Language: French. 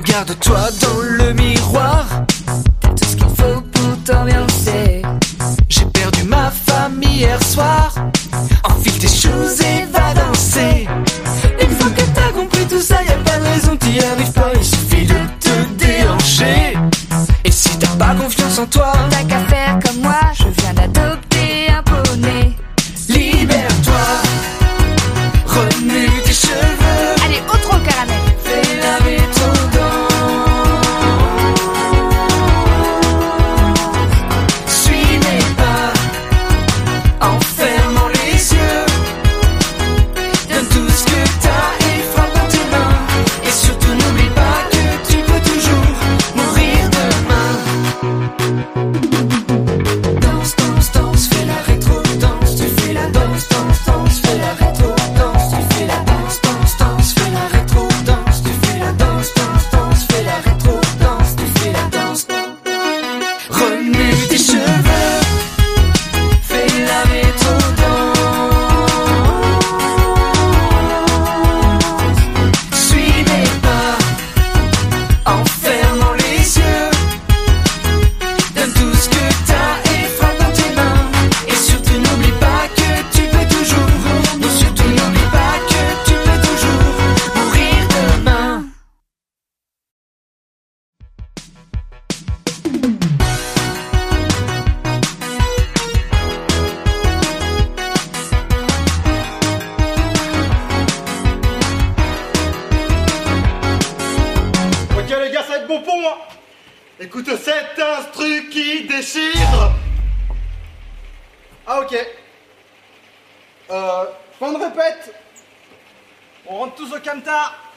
Regarde-toi dans le miroir, t'as tout ce qu'il faut pour t'ambiancer. J'ai perdu ma famille hier soir, enfile tes choses et va danser. Une fois que t'as compris tout ça, y'a pas de raison t'y arrives pas, il suffit de te déhancher. Et si t'as pas confiance en toi, t'as qu'à faire comme moi, je viens d'adopter un poney. Libère-toi, remue tes cheveux. Allez, au trop caramel. Fais la méthodance. Suis mes pas, en fermant les yeux. Donne tout ce que t'as et frappe dans tes mains. Et surtout n'oublie pas que tu peux toujours mourir demain. Danse, danse, danse, fais la rétro-danse. Tu fais la danse, danse, danse, fais la rétro-danse. Tu fais la danse, danse, danse, fais la rétro-danse. Tu fais la danse, danse, danse, fais la rétro-danse. Tu fais la danse. Remue tes cheveux, fais la rétro-danse. Suis mes pas, en fermant les yeux. Donne tout ce que t'as et frappe dans tes mains. Et surtout n'oublie pas que tu peux toujours. Non, surtout n'oublie pas que tu peux toujours mourir demain. Ok les gars, ça va être bon pour moi. Écoute cet instru qui déchire. Ah ok. Fin de répète. On rentre tous au camtar.